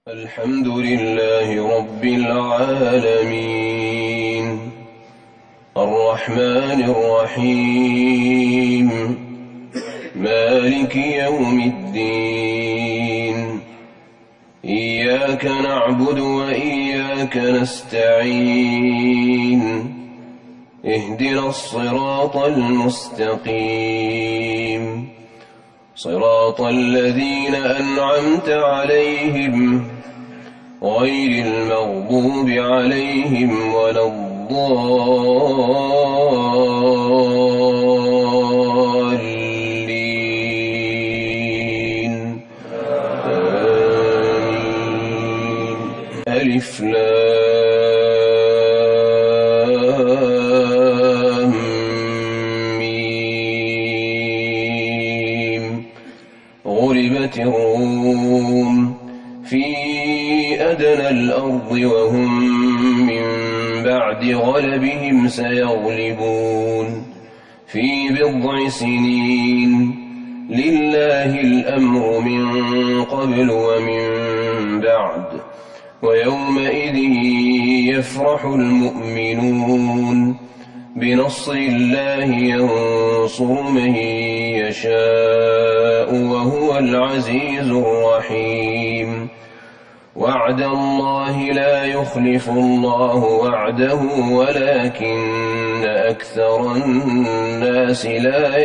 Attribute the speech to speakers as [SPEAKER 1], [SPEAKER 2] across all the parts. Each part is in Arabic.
[SPEAKER 1] الحمد لله رب العالمين الرحمن الرحيم مالك يوم الدين إياك نعبد وإياك نستعين اهدنا الصراط المستقيم صراط الذين أنعمت عليهم غير المغضوب عليهم ولا الضالين آمين. ألف لام ميم غلبت الروم في أدنى الأرض وهم من بعد غلبهم سيغلبون في بضع سنين لله الأمر من قبل ومن بعد ويومئذ يفرح المؤمنون بنصر الله ينصر من يشاء وهو العزيز الرحيم وعد الله لا يخلف الله وعده ولكن أكثر الناس لا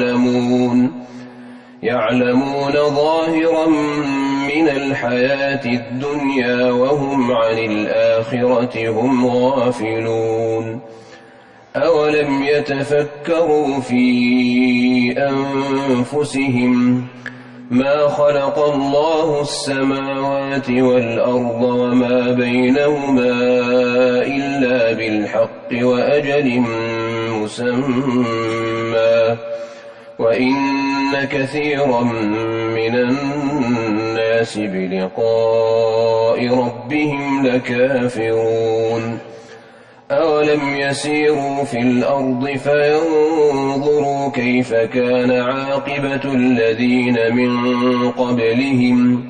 [SPEAKER 1] يعلمون ظاهرا من الحياة الدنيا وهم عن الآخرة هم غافلون أولم يتفكروا في أنفسهم ما خلق الله السماوات والأرض وما بينهما إلا بالحق وأجل مسمى وإن كثيرا من الناس بلقاء ربهم لكافرون أولم يسيروا في الأرض فينظروا كيف كان عاقبة الذين من قبلهم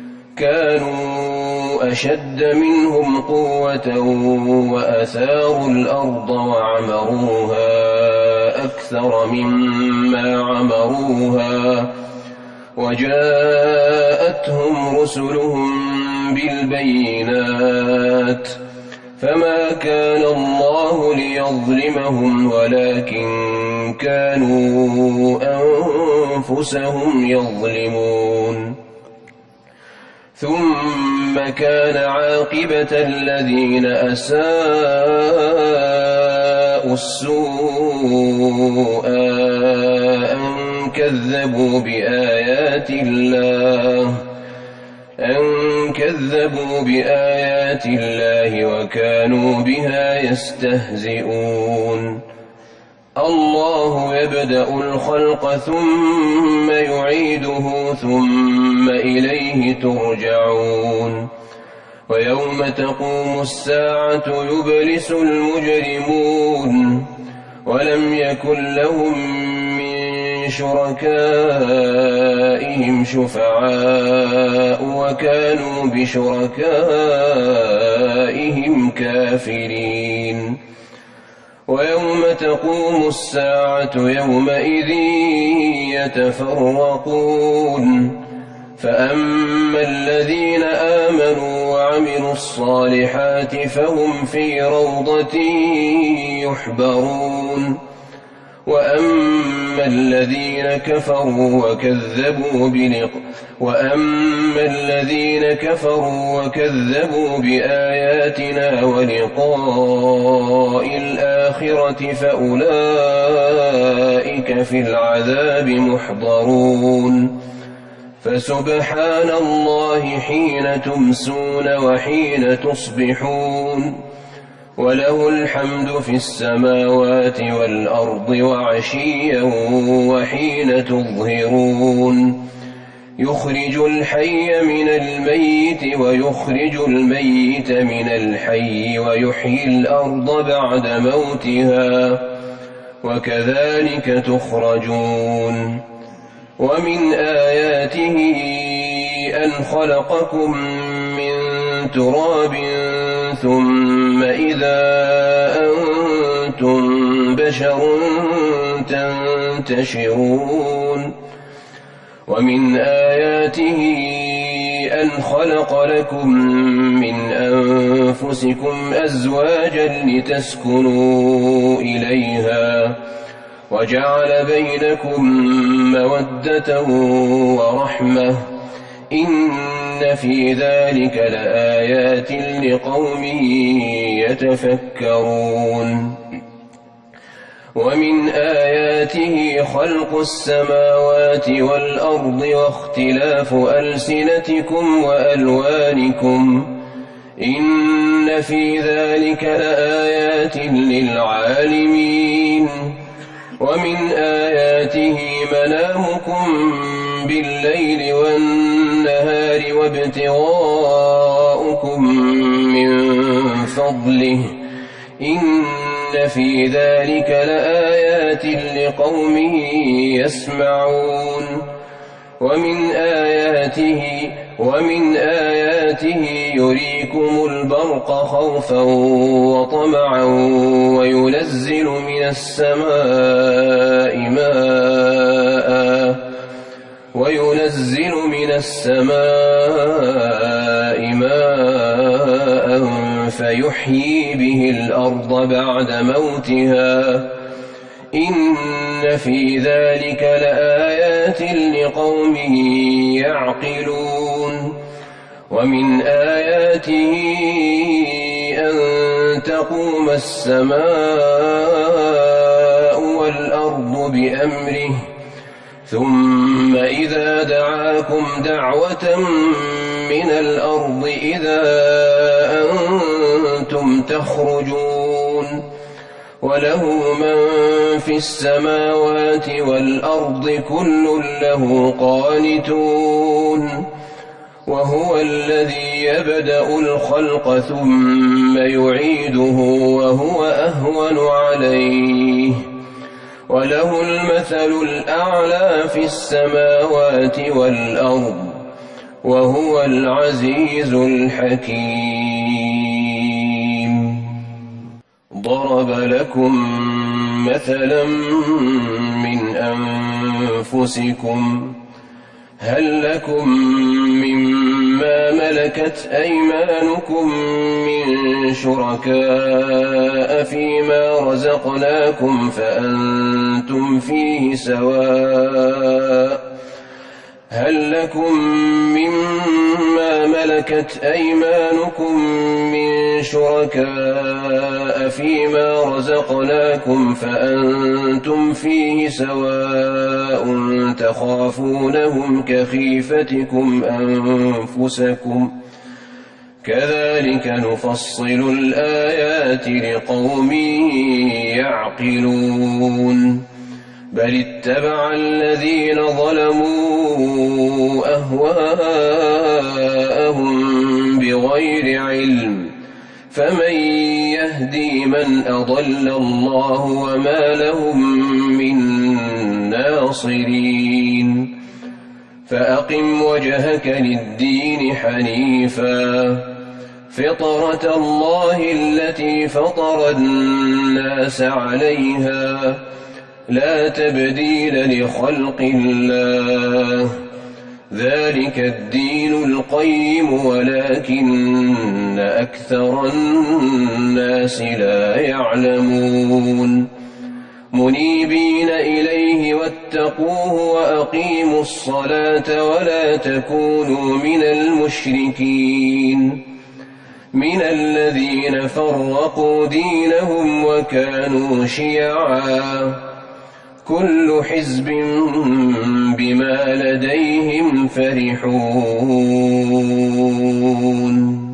[SPEAKER 1] كانوا أشد منهم قوة وأثاروا الأرض وعمروها أكثر مما عمروها وجاءتهم رسلهم بالبينات فما كان الله ليظلمهم ولكن كانوا أنفسهم يظلمون ثم كان عاقبة الذين أساءوا السوء أن كذبوا بآيات الله وكانوا بها يستهزئون الله يبدأ الخلق ثم يعيده ثم إليه ترجعون ويوم تقوم الساعة يبلس المجرمون ولم يكن لهم من شركائهم شفعاء وكانوا بشركائهم كافرين ويوم تقوم الساعة يومئذ يتفرقون فأما الذين آمنوا وعملوا الصالحات فهم في روضة يحبرون وأما الذين كفروا بآياتنا ولقاء الآخرة فأولئك في العذاب محضرون فسبحان الله حين تمسون وحين تصبحون وله الحمد في السماوات والأرض وعشيا وحين تظهرون يخرج الحي من الميت ويخرج الميت من الحي ويحيي الأرض بعد موتها وكذلك تخرجون ومن آياته أن خلقكم من تراب ثم إذا أنتم بشر تنتشرون ومن آياته أن خلق لكم من أنفسكم أزواجا لتسكنوا إليها وجعل بينكم مودة ورحمة إن في ذلك لآيات لقوم يتفكرون ومن آياته خلق السماوات والأرض واختلاف ألسنتكم وألوانكم إن في ذلك لآيات للعالمين ومن آياته منامكم بالليل والنهار وابتغاؤكم من فضله إن في ذلك لآيات لقوم يسمعون ومن آياته يريكم البرق خوفا وطمعا وينزل من السماء ماء فيحيي به الأرض بعد موتها إن في ذلك لآيات لقوم يعقلون ومن آياته أن تقوم السماء والأرض بأمره ثم إذا دعاكم دعوة من الأرض إذا أنتم تخرجون وله من في السماوات والأرض كل له قانتون وهو الذي يبدأ الخلق ثم يعيده وهو أهون عليه وله المثل الأعلى في السماوات والأرض وهو العزيز الحكيم ضرب لكم مثلا من أنفسكم هل لكم مما ملكت أيمانكم من شركاء فيما رزقناكم فأنتم فيه سواء هل لكم مما ملكت أيمانكم من شركاء فيما رزقناكم فأنتم فيه سواء تخافونهم كخيفتكم أنفسكم كذلك نفصل الآيات لقوم يعقلون بل اتبع الذين ظلموا أهواءهم بغير علم فمن يهدي من أضل الله وما لهم من ناصرين فأقم وجهك للدين حنيفا فطرة الله التي فطر الناس عليها لا تبديل لخلق الله ذلك الدين القيم ولكن أكثر الناس لا يعلمون منيبين إليه واتقوه وأقيموا الصلاة ولا تكونوا من المشركين من الذين فرقوا دينهم وكانوا شيعا كل حزب بما لديهم فرحون